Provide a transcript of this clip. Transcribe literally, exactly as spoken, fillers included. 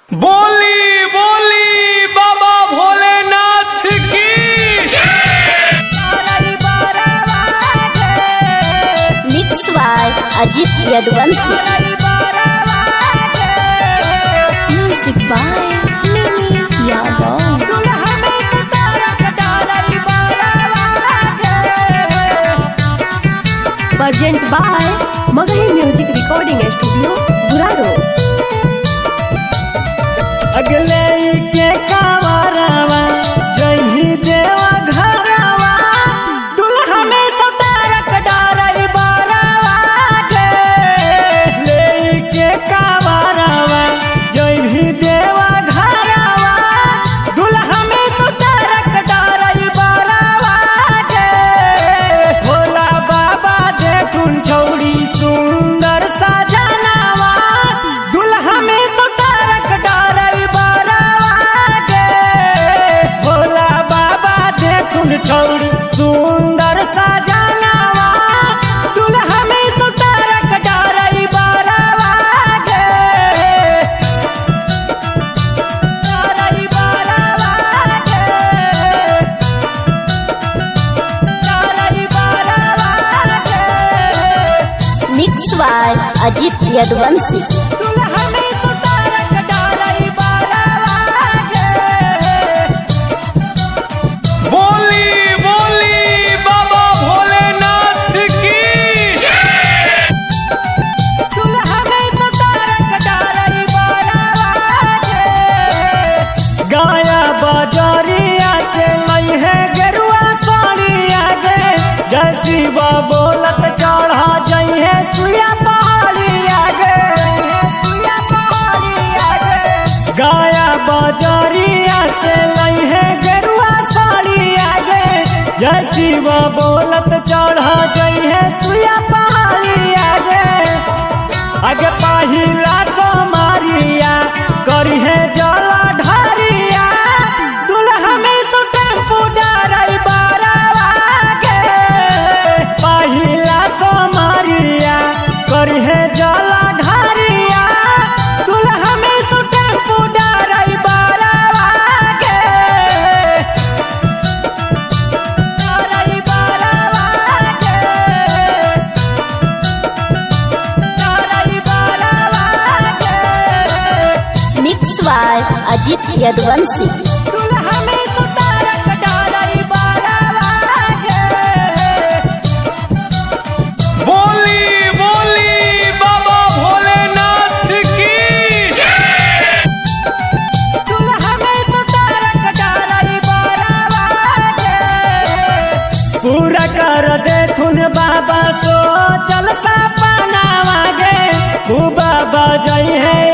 बोली बोली बाबा भोलेनाथ की mix by Ajit Yaduvanshi, music by Mimi Yadav. Present by Magahi music recording studio Guraru. अगले के कावरवा जही देवा घरवा दुल्हा में सतारक डारई बारवा के ले के कावरवा जही देवा घरवा दुल्हा में सतारक डारई बारवा के भोला बाबा देखुन छौड़ी सुंदर सजनावा दुल्हा में सतारक डारई छौड़ी सुंदर सजनावा दुल्हा में तो तारक डारई बारवा के डारई बारवा के डारई बारवा के। मिक्स बाय अजित यदुवंशी, दुल्हा में तो तारक डारई बारवा के। बोली बोली बाबा भोलेनाथ की दुल्हा में तो तारक डारई बारवा के। गाया बाजारिया से लई है गेरुआ साड़िया गे जय शिवा बोलत चढ़ा जई है सुया पहाड़िया गे सुया पहाड़िया गे। गाया बाजारिया से लई है गेरुआ साड़िया गे जय शिवा बोलत चढ़ा जई है सुया पहाड़िया गे। आगे पहिला को मारिया करी है जला ढारिया दुल्हा में तो टेम्पू डारई बारवा के पहिला को मारिया करी है जला ढारिया दुल्हा में तो टेम्पू डारई बारवा के डारई बारवा के डारई बारवा के। मिक्स बाय अजित यदुवंशी, दुल्हा में तो तारक डारई बारवा के। बोली बोली बाबा भोलेनाथ की दुल्हा में तो तारक डारई बारवा के। पूरा कर दे थुन बाबा सो चलता पनावा गे तू बाबा जई है